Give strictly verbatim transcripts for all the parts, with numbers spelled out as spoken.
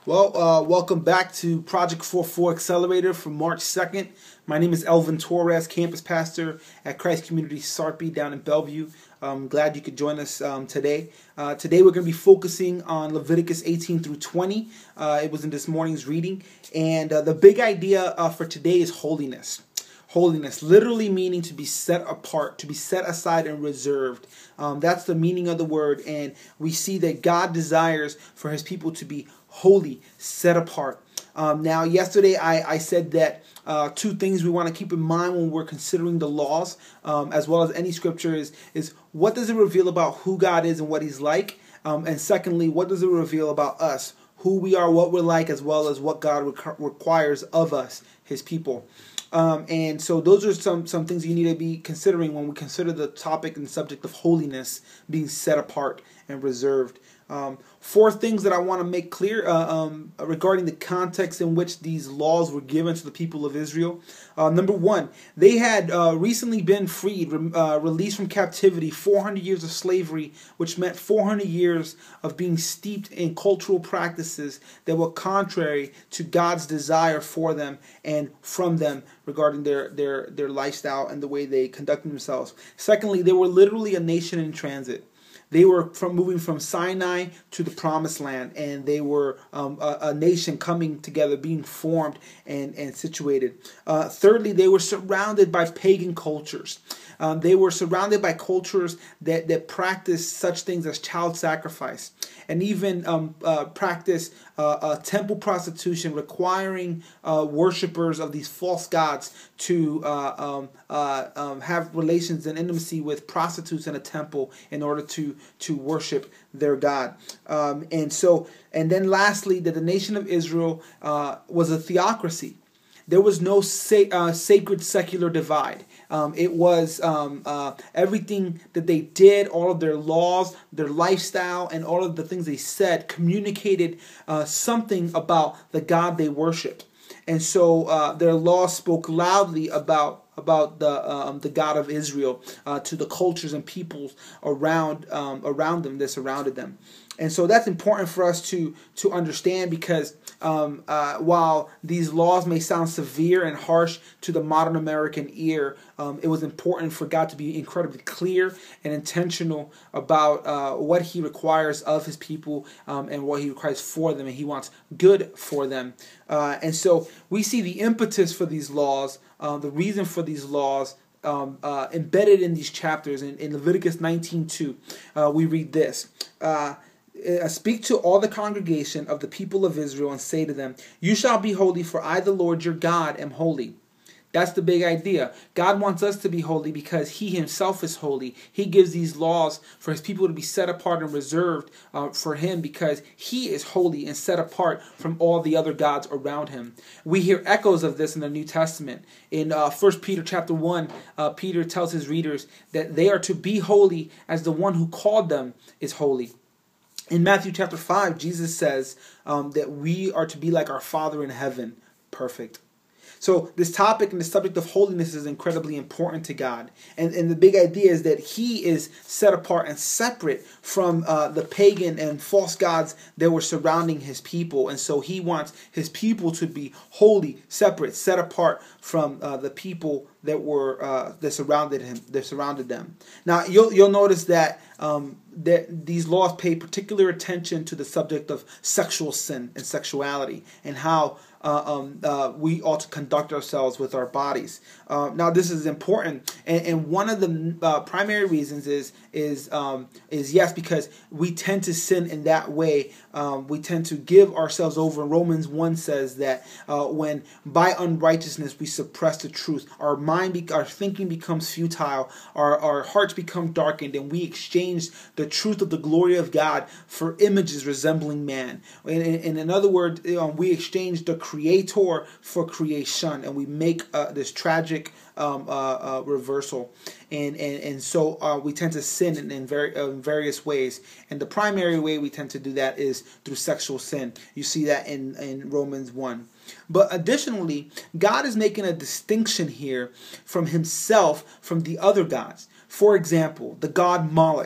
Well, uh, welcome back to Project forty-four Accelerator for March second. My name is Elvin Torres, campus pastor at Christ Community Sarpy down in Bellevue. I'm glad you could join us um, today. Uh, today we're going to be focusing on Leviticus eighteen through twenty. Uh, it was in this morning's reading. And uh, the big idea uh, for today is holiness. Holiness, literally meaning to be set apart, to be set aside and reserved. Um, that's the meaning of the word. And we see that God desires for his people to be holy, set apart. Um, now, yesterday I, I said that uh, two things we want to keep in mind when we're considering the laws, um, as well as any scripture, is, is what does it reveal about who God is and what he's like? Um, and secondly, what does it reveal about us, who we are, what we're like, as well as what God requ- requires of us, his people. Um, and so those are some, some things you need to be considering when we consider the topic and subject of holiness being set apart and reserved. Um, four things that I want to make clear uh, um, regarding the context in which these laws were given to the people of Israel. Uh, number one, they had uh, recently been freed, uh, released from captivity, four hundred years of slavery, which meant four hundred years of being steeped in cultural practices that were contrary to God's desire for them and from them regarding their, their, their lifestyle and the way they conducted themselves. Secondly, they were literally a nation in transit. They were from moving from Sinai to the Promised Land, and they were um, a, a nation coming together, being formed and, and situated. Uh, thirdly, they were surrounded by pagan cultures. Um, they were surrounded by cultures that, that practiced such things as child sacrifice, and even um, uh, practice uh, uh, temple prostitution, requiring uh, worshippers of these false gods to uh, um, uh, um, have relations and intimacy with prostitutes in a temple in order to to worship their God. Um, and so, and then lastly, that the nation of Israel uh, was a theocracy. There was no sa- uh, sacred secular divide. Um, it was um, uh, everything that they did, all of their laws, their lifestyle, and all of the things they said communicated uh, something about the God they worshiped. And so uh, their laws spoke loudly about about the um, the God of Israel uh, to the cultures and peoples around um, around them that surrounded them. And so that's important for us to to understand, because um, uh, while these laws may sound severe and harsh to the modern American ear, um, it was important for God to be incredibly clear and intentional about uh, what he requires of his people um, and what he requires for them, and he wants good for them. Uh, and so we see the impetus for these laws, uh, the reason for these laws, um, uh, embedded in these chapters. In, in Leviticus nineteen two, uh, we read this. Uh, Speak to all the congregation of the people of Israel and say to them, you shall be holy, for I, the Lord your God, am holy. That's the big idea. God wants us to be holy because he himself is holy. He gives these laws for his people to be set apart and reserved uh, for him, because he is holy and set apart from all the other gods around him. We hear echoes of this in the New Testament. In uh, First Peter chapter one, uh, Peter tells his readers that they are to be holy as the one who called them is holy. In Matthew chapter five, Jesus says um, that we are to be like our Father in heaven, perfect. So this topic and the subject of holiness is incredibly important to God. And, and the big idea is that he is set apart and separate from uh, the pagan and false gods that were surrounding his people. And so he wants his people to be holy, separate, set apart from uh, the people that were uh, that surrounded him, that surrounded them. Now you'll you'll notice that um, that these laws pay particular attention to the subject of sexual sin and sexuality, and how uh, um, uh, we ought to conduct ourselves with our bodies. Uh, now this is important, and, and one of the uh, primary reasons is is um, is yes, because we tend to sin in that way. Um, we tend to give ourselves over. Romans one says that uh, when by unrighteousness we suppress the truth, our mind, be- our thinking becomes futile, our, our hearts become darkened, and we exchange the truth of the glory of God for images resembling man. And, and in other words, you know, we exchange the Creator for creation, and we make uh, this tragic um, uh, uh, reversal. And, and and so uh, we tend to sin in, in, very, uh, in various ways. And the primary way we tend to do that is through sexual sin. You see that in, in Romans one. But additionally, God is making a distinction here from himself from the other gods. For example, the god Moloch.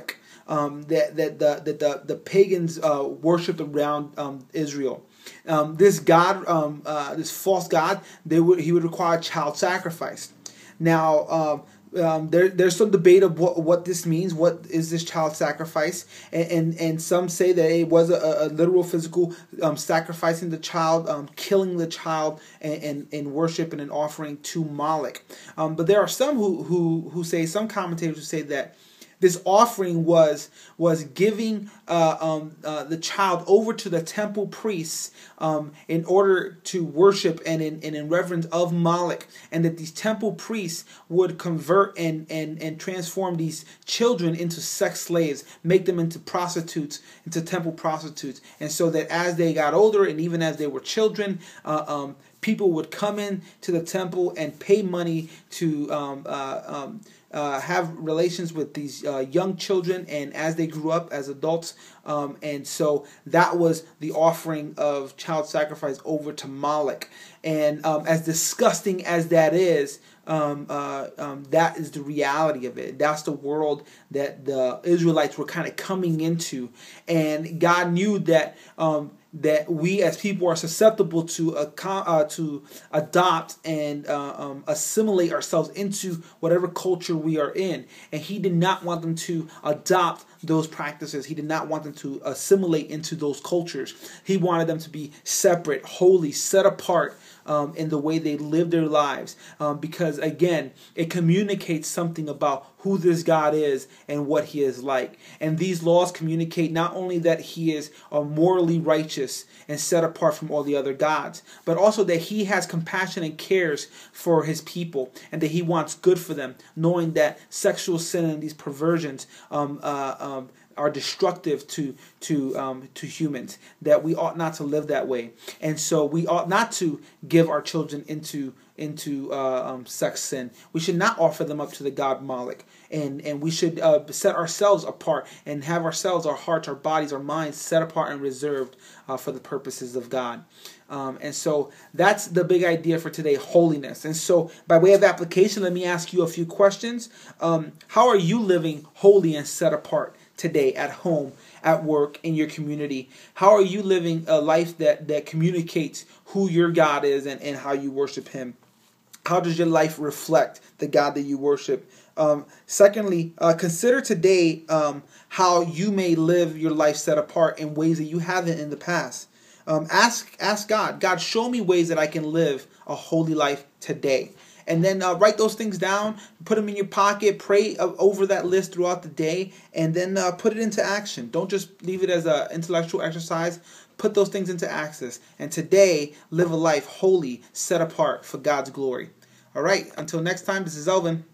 um, that that the that the the pagans uh, worshipped around um, Israel. Um, this god, um, uh, this false god, they would he would require child sacrifice. Now, um, um, there there's some debate of what what this means. What is this child sacrifice? And and, and some say that it was a, a literal physical um, sacrificing the child, um, killing the child, and, and, and worship and an offering to Moloch. Um, but there are some who who who say, some commentators who say that this offering was was giving uh, um, uh, the child over to the temple priests um, in order to worship and in, and in reverence of Moloch, and that these temple priests would convert and, and, and transform these children into sex slaves, make them into prostitutes, into temple prostitutes, and so that as they got older and even as they were children, uh, um, people would come in to the temple and pay money to um, uh, um, uh, have relations with these uh, young children, and as they grew up as adults, um, and so that was the offering of child sacrifice over to Moloch. And um, as disgusting as that is, um, uh, um, that is the reality of it. That's the world that the Israelites were kind of coming into, and God knew that um, that we as people are susceptible to uh, uh, to adopt and uh, um, assimilate ourselves into whatever culture we are in. And he did not want them to adopt those practices. He did not want them to assimilate into those cultures. He wanted them to be separate, holy, set apart um, in the way they live their lives. Um, because again, it communicates something about who this God is and what he is like. And these laws communicate not only that he is uh, morally righteous and set apart from all the other gods, but also that he has compassion and cares for his people, and that he wants good for them, knowing that sexual sin and these perversions um, uh, um, are destructive to to um, to humans, that we ought not to live that way. And so we ought not to give our children into into uh, um, sex sin. We should not offer them up to the god Moloch, and and we should uh, set ourselves apart and have ourselves, our hearts, our bodies, our minds set apart and reserved uh, for the purposes of God. Um, and so that's the big idea for today, holiness. And so by way of application, let me ask you a few questions. Um, how are you living holy and set apart today at home, at work, in your community? How are you living a life that, that communicates who your God is and, and how you worship him? How does your life reflect the God that you worship? Um, secondly, uh, consider today um, how you may live your life set apart in ways that you haven't in the past. Um, ask ask God, God, show me ways that I can live a holy life today. And then uh, write those things down, put them in your pocket, pray uh, over that list throughout the day, and then uh, put it into action. Don't just leave it as an intellectual exercise. Put those things into access. And today, live a life holy, set apart for God's glory. All right, until next time, this is Elvin.